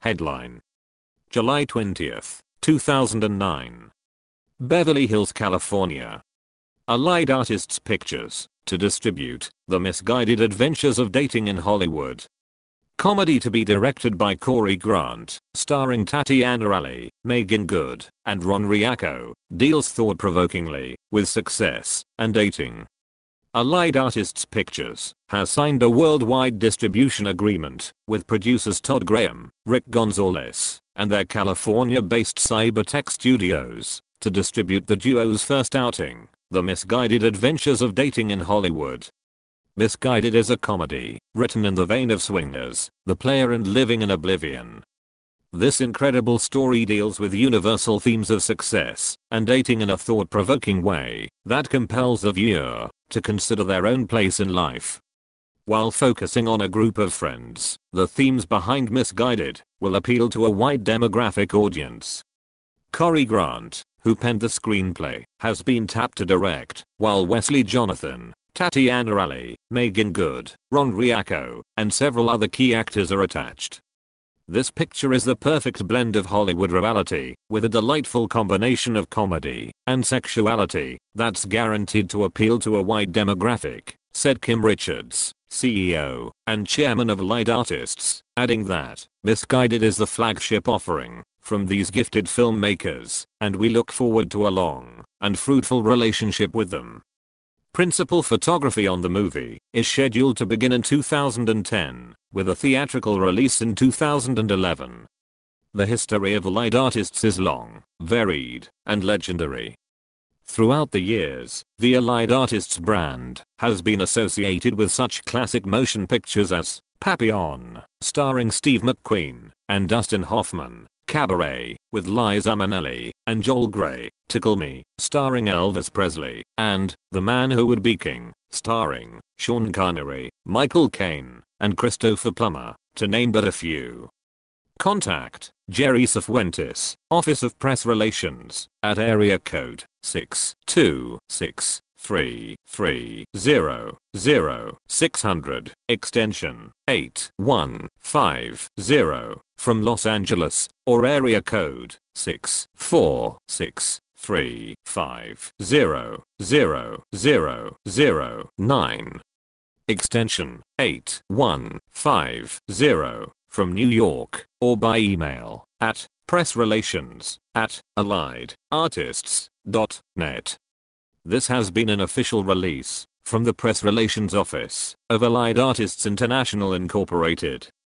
Headline. July 20th, 2009. Beverly Hills, California. Allied Artists Pictures, to distribute, The Misguided Adventures of Dating in Hollywood. Comedy to be directed by Corey Grant, starring Tatiana Ali, Meagan Good, and Ron Riacco, deals thought-provokingly with success and dating. Allied Artists Pictures has signed a worldwide distribution agreement with producers Todd Graham, Rick Gonzalez, and their California-based Cybertech Studios to distribute the duo's first outing, The Misguided Adventures of Dating in Hollywood. Misguided is a comedy, written in the vein of Swingers, The Player and Living in Oblivion. This incredible story deals with universal themes of success and dating in a thought-provoking way that compels the viewer to consider their own place in life. While focusing on a group of friends, the themes behind Misguided will appeal to a wide demographic audience. Corey Grant, who penned the screenplay, has been tapped to direct, while Wesley Jonathan, Tatiana Ali, Meagan Good, Ron Riacco, and several other key actors are attached. This picture is the perfect blend of Hollywood reality, with a delightful combination of comedy and sexuality that's guaranteed to appeal to a wide demographic, said Kim Richards, CEO and chairman of Allied Artists, adding that Misguided is the flagship offering from these gifted filmmakers, and we look forward to a long and fruitful relationship with them. Principal photography on the movie is scheduled to begin in 2010, with a theatrical release in 2011. The history of Allied Artists is long, varied, and legendary. Throughout the years, the Allied Artists brand has been associated with such classic motion pictures as Papillon, starring Steve McQueen and Dustin Hoffman, Cabaret, with Liza Minnelli and Joel Grey, Tickle Me, starring Elvis Presley, and The Man Who Would Be King, starring Sean Connery, Michael Caine, and Christopher Plummer, to name but a few. Contact Jerry Cifuentes, Office of Press Relations, at area code 626-330-0600, extension 8150, from Los Angeles, or area code 646-350-0009, extension 8150, from New York, or by email at pressrelations@allied-artists.net. This has been an official release from the Press Relations Office of Allied Artists International Incorporated.